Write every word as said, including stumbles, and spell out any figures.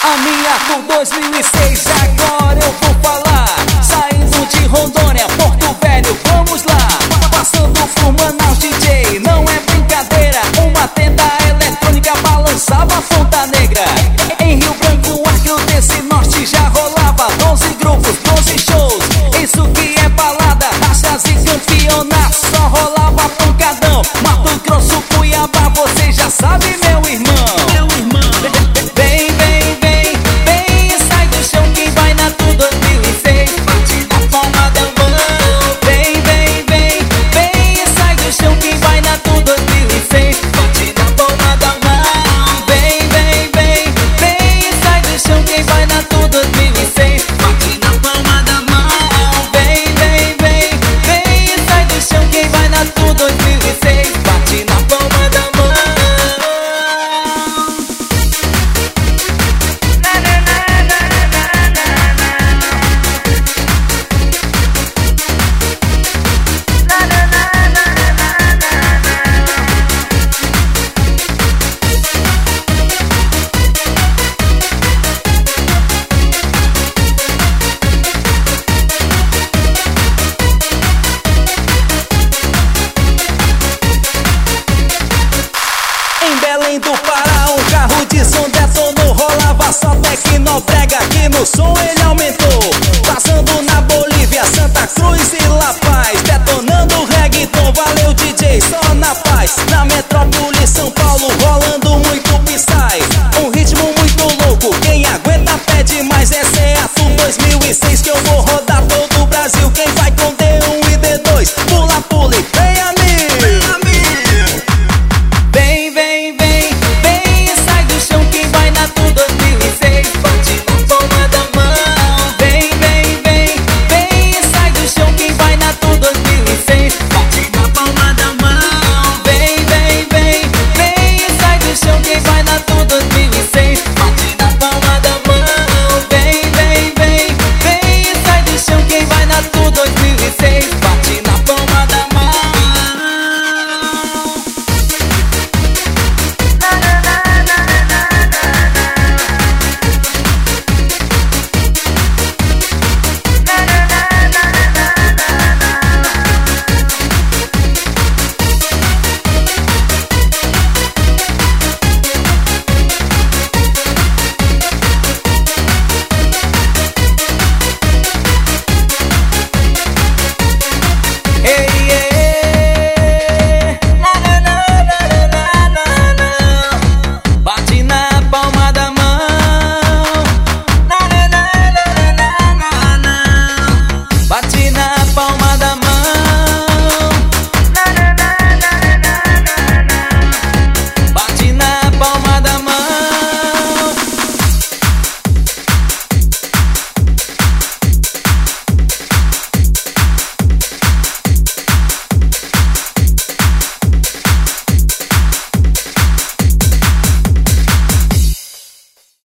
A minha com dois mil e seis, agora eu vou falar. Saindo de Rondônia, Porto Velho, vamos lá. Passando por Manaus, D J, não é brincadeira. Uma tenda eletrônica balançava a Ponta Negra. Em Rio Branco, Acre, desse norte já rolava doze grupos, doze shows. Isso que é balada, rachas e campeonato, só rolava pancadão. Mato Grosso, Cuiabá, você já sabe, meu irmão. Meu irmão. Vem, vem, vem, vem e sai do chão quem vai na Tu dois mil e seis. Bate na palma da mão. Vem, vem, vem, vem e sai do chão quem vai na Tu dois mil e seis. Bate na palma da mão. Vem, vem, vem, vem e sai do chão quem vai na Tu dois mil e seis. Bate na palma da mão. Vem, vem, vem, vem e sai do chão quem vai na Tu dois mil e seis. Bate na palma da mão. Em Belém do Pará, um carro de som detonou. Rolava só tecnobrega, aqui no som ele aumentou. Passando na Bolívia, Santa Cruz e La Paz, detonando reggaeton. Valeu, D J, só na paz. Na